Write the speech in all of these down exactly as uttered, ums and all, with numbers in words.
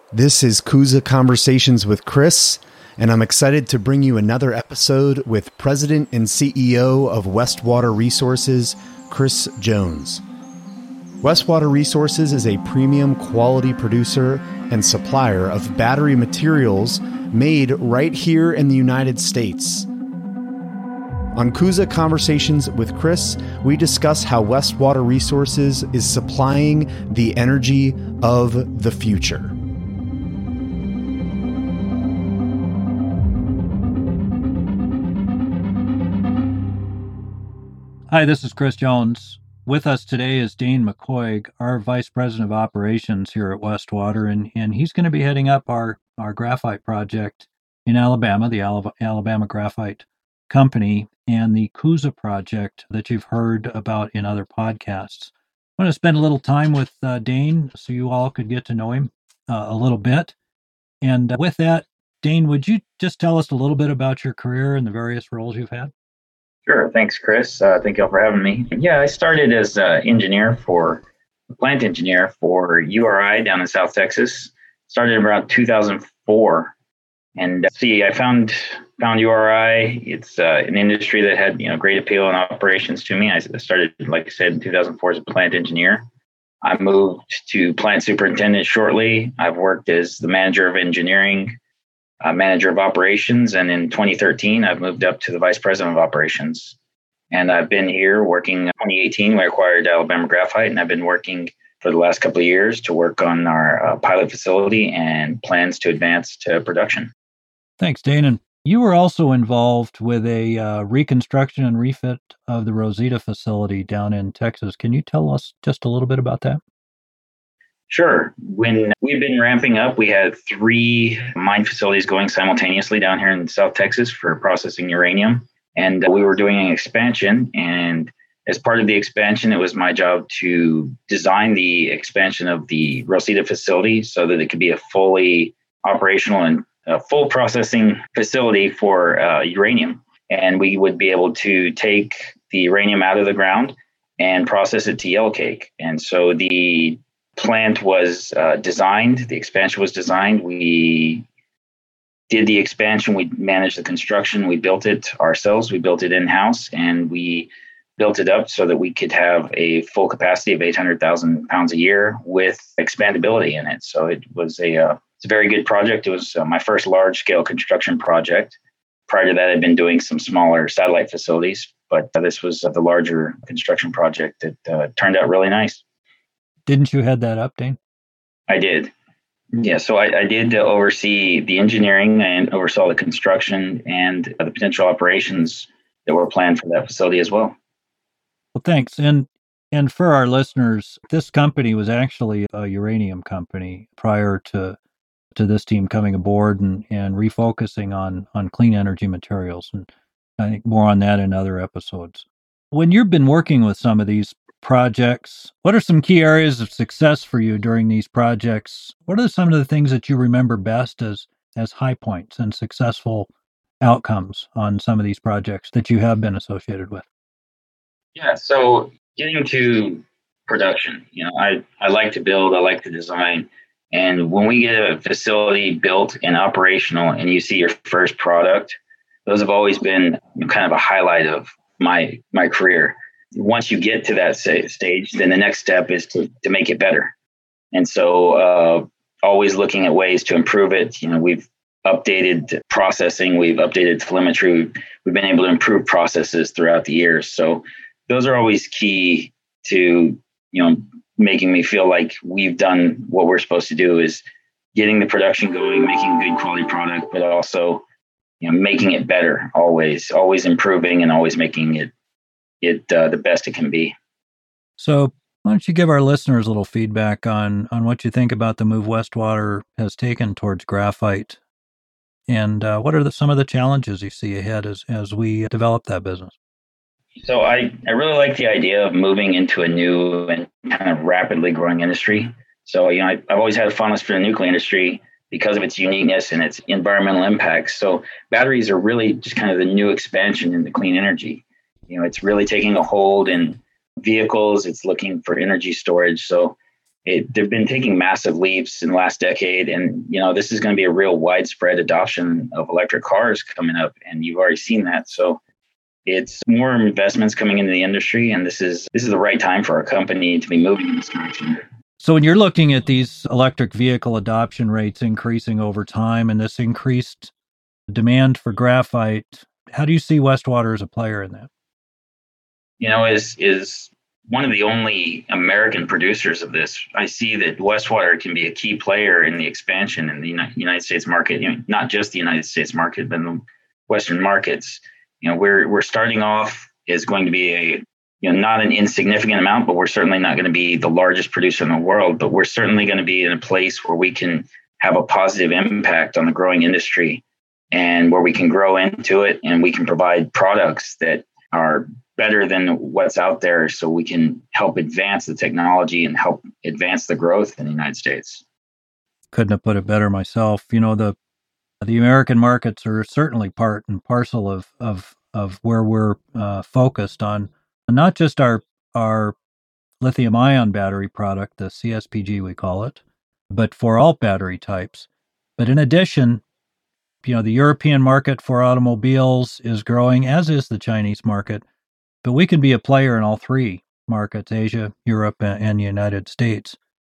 This is Kuza Conversations with Chris, and I'm excited to bring you another episode with President and C E O of Westwater Resources, Chris Jones. Westwater Resources is a premium quality producer and supplier of battery materials made right here in the United States. On Kuza Conversations with Chris, we discuss how Westwater Resources is supplying the energy of the future. Hi, this is Chris Jones. With us today is Dane McCoig, our Vice President of Operations here at Westwater, and, and he's going to be heading up our, our graphite project in Alabama, the Al- Alabama Graphite Company, and the Kuza project that you've heard about in other podcasts. I want to spend a little time with uh, Dane so you all could get to know him uh, a little bit. And uh, with that, Dane, would you just tell us a little bit about your career and the various roles you've had? Sure. Thanks, Chris. Uh, thank you all for having me. Yeah, I started as an engineer for plant engineer for U R I down in South Texas. Started around two thousand four, and uh, see, I found found U R I. It's uh, an industry that had you know great appeal and operations to me. I started, like I said, in two thousand four as a plant engineer. I moved to plant superintendent shortly. I've worked as the manager of engineering, Uh, manager of operations, and in twenty thirteen, I've moved up to the vice president of operations. And I've been here working. In twenty eighteen, we acquired Alabama Graphite, and I've been working for the last couple of years to work on our uh, pilot facility and plans to advance to production. Thanks, Dane. And you were also involved with a uh, reconstruction and refit of the Rosita facility down in Texas. Can you tell us just a little bit about that? Sure. When we've been ramping up, we had three mine facilities going simultaneously down here in South Texas for processing uranium. And we were doing an expansion. And as part of the expansion, it was my job to design the expansion of the Rosita facility so that it could be a fully operational and a full processing facility for uh, uranium. And we would be able to take the uranium out of the ground and process it to yellow cake. And so the plant was uh, designed, the expansion was designed. We did the expansion, we managed the construction, we built it ourselves, we built it in-house, and we built it up so that we could have a full capacity of eight hundred thousand pounds a year with expandability in it. So it was a, uh, it's a very good project. It was uh, my first large-scale construction project. Prior to that, I'd been doing some smaller satellite facilities, but uh, this was uh, the larger construction project that uh, turned out really nice. Didn't you head that up, Dane? I did. Yeah, so I, I did uh, oversee the engineering and oversaw the construction and uh, the potential operations that were planned for that facility as well. Well, thanks. And and for our listeners, this company was actually a uranium company prior to to this team coming aboard and, and refocusing on, on clean energy materials. And I think more on that in other episodes. When you've been working with some of these projects, what are some key areas of success for you during these projects? What are some of the things that you remember best as as high points and successful outcomes on some of these projects that you have been associated with? Yeah, so getting to production, you know, I, I like to build, I like to design. And when we get a facility built and operational and you see your first product, those have always been kind of a highlight of my my career. Once you get to that stage, then the next step is to, to make it better. And so uh, always looking at ways to improve it. You know, we've updated processing, we've updated telemetry, we've, we've been able to improve processes throughout the years. So those are always key to, you know, making me feel like we've done what we're supposed to do, is getting the production going, making a good quality product, but also, you know, making it better, always, always improving and always making it it uh, the best it can be. So why don't you give our listeners a little feedback on on what you think about the move Westwater has taken towards graphite, and uh, what are the, some of the challenges you see ahead as as we develop that business? So I, I really like the idea of moving into a new and kind of rapidly growing industry. So, you know, I, I've always had a fondness for the nuclear industry because of its uniqueness and its environmental impacts. So batteries are really just kind of the new expansion into clean energy. You know, it's really taking a hold in vehicles. It's looking for energy storage. So it, they've been taking massive leaps in the last decade. And, you know, this is going to be a real widespread adoption of electric cars coming up. And you've already seen that. So it's more investments coming into the industry. And this is this is the right time for our company to be moving in this direction. So when you're looking at these electric vehicle adoption rates increasing over time and this increased demand for graphite, how do you see Westwater as a player in that? You know, is is one of the only American producers of this. I see that Westwater can be a key player in the expansion in the United States market, you know, not just the United States market, but in the Western markets. You know, we're we're starting off is going to be a you know, not an insignificant amount, but we're certainly not going to be the largest producer in the world, but we're certainly going to be in a place where we can have a positive impact on the growing industry and where we can grow into it and we can provide products that are better than what's out there so we can help advance the technology and help advance the growth in the United States. Couldn't have put it better myself. You know, the the American markets are certainly part and parcel of of of where we're uh, focused on. Not just our our lithium-ion battery product, the C S P G we call it, but for all battery types. But in addition, you know, the European market for automobiles is growing, as is the Chinese market. But we can be a player in all three markets, Asia, Europe, and the United States.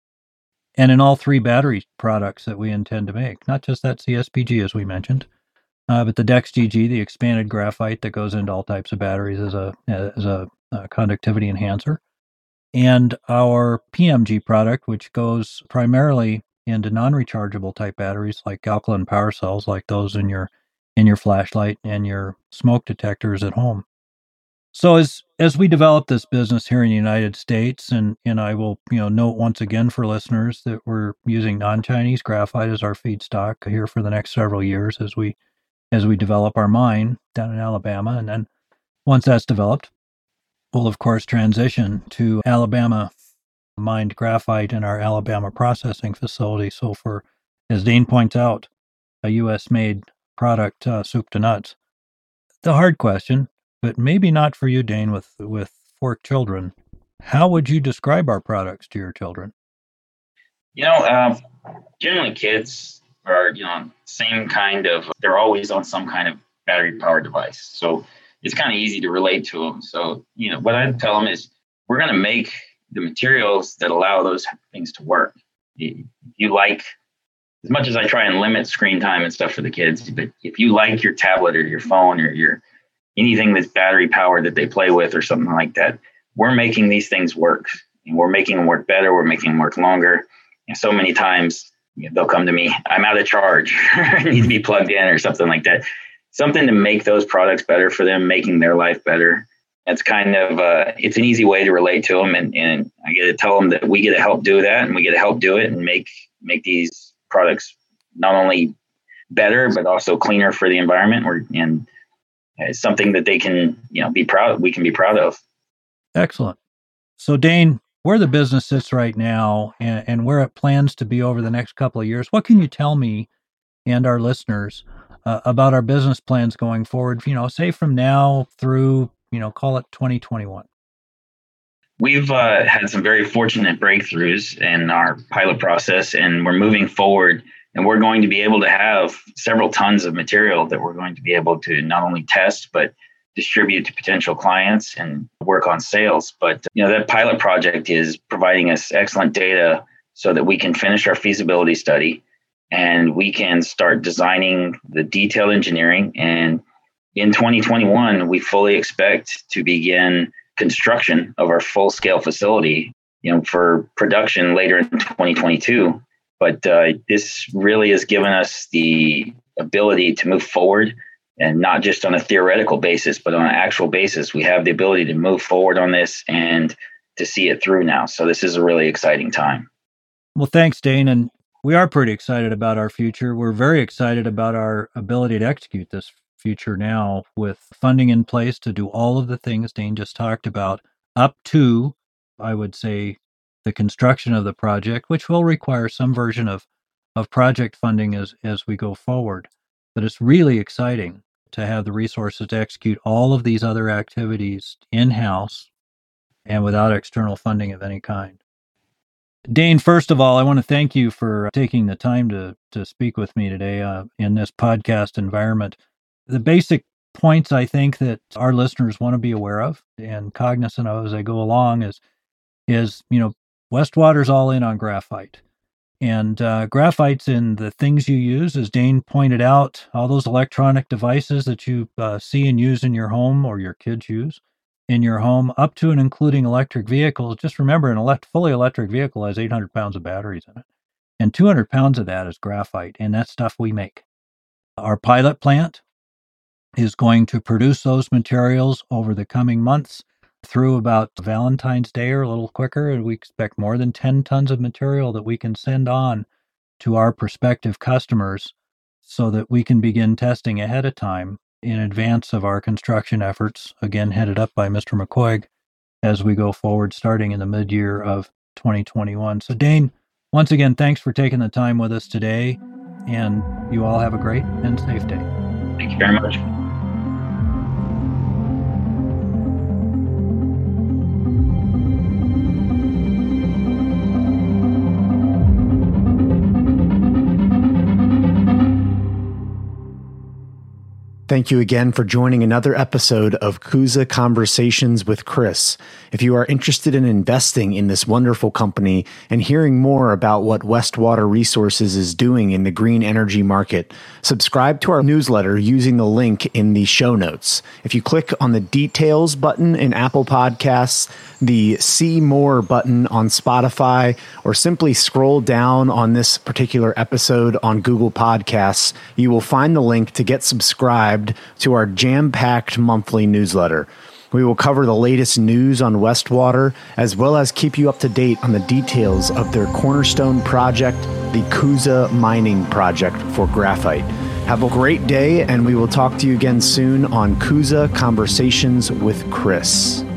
And in all three battery products that we intend to make, not just that C S P G, as we mentioned, uh, but the D E X G G, the expanded graphite that goes into all types of batteries as a as a Uh, conductivity enhancer, and our P M G product, which goes primarily into non-rechargeable type batteries like alkaline power cells, like those in your in your flashlight and your smoke detectors at home. So as as we develop this business here in the United States, and and I will you know note once again for listeners that we're using non-Chinese graphite as our feedstock here for the next several years as we as we develop our mine down in Alabama, and then once that's developed, we'll, of course, transition to Alabama mined graphite in our Alabama processing facility. So for, as Dane points out, a U S-made product, uh, soup to nuts. The hard question, but maybe not for you, Dane, with, with four children. How would you describe our products to your children? You know, uh, generally kids are, you know, same kind of, they're always on some kind of battery-powered device. So it's kind of easy to relate to them. So, you know, what I tell them is we're going to make the materials that allow those things to work. You, you like, as much as I try and limit screen time and stuff for the kids, but if you like your tablet or your phone or your anything that's battery powered that they play with or something like that, we're making these things work. And we're making them work better. We're making them work longer. And so many times you know, they'll come to me, I'm out of charge, I need to be plugged in or something like that. Something to make those products better for them, making their life better. It's kind of, uh, it's an easy way to relate to them. And, and I get to tell them that we get to help do that and we get to help do it and make, make these products not only better, but also cleaner for the environment or, and it's something that they can, you know, be proud, we can be proud of. Excellent. So Dane, where the business sits right now and, and where it plans to be over the next couple of years, what can you tell me and our listeners Uh, about our business plans going forward, you know, say from now through, you know, call it twenty twenty-one? We've uh, had some very fortunate breakthroughs in our pilot process, and we're moving forward, and we're going to be able to have several tons of material that we're going to be able to not only test, but distribute to potential clients and work on sales. But, you know, that pilot project is providing us excellent data so that we can finish our feasibility study and we can start designing the detailed engineering. And in twenty twenty-one, we fully expect to begin construction of our full-scale facility, you know, for production later in twenty twenty-two. But uh, this really has given us the ability to move forward, and not just on a theoretical basis, but on an actual basis. We have the ability to move forward on this and to see it through now. So this is a really exciting time. Well, thanks, Dane. And we are pretty excited about our future. We're very excited about our ability to execute this future now with funding in place to do all of the things Dane just talked about, up to, I would say, the construction of the project, which will require some version of, of project funding as, as we go forward. But it's really exciting to have the resources to execute all of these other activities in-house and without external funding of any kind. Dane, first of all, I want to thank you for taking the time to, to speak with me today uh, in this podcast environment. The basic points I think that our listeners want to be aware of and cognizant of as they go along is, is you know, Westwater's all in on graphite. And uh, graphite's in the things you use, as Dane pointed out, all those electronic devices that you uh, see and use in your home or your kids use in your home, up to and including electric vehicles. Just remember, an elect- fully electric vehicle has eight hundred pounds of batteries in it. And two hundred pounds of that is graphite, and that's stuff we make. Our pilot plant is going to produce those materials over the coming months through about Valentine's Day or a little quicker, and we expect more than ten tons of material that we can send on to our prospective customers so that we can begin testing ahead of time in advance of our construction efforts, again headed up by Mister McCoig, as we go forward starting in the mid-year of twenty twenty-one. So Dane, once again, thanks for taking the time with us today, and you all have a great and safe day. Thank you very much. Thank you again for joining another episode of CUSA Conversations with Chris. If you are interested in investing in this wonderful company and hearing more about what Westwater Resources is doing in the green energy market, subscribe to our newsletter using the link in the show notes. If you click on the details button in Apple Podcasts, the see more button on Spotify, or simply scroll down on this particular episode on Google Podcasts, you will find the link to get subscribed to our jam-packed monthly newsletter. We will cover the latest news on Westwater, as well as keep you up to date on the details of their cornerstone project, the CUSA Mining Project for graphite. Have a great day, and we will talk to you again soon on CUSA Conversations with Chris.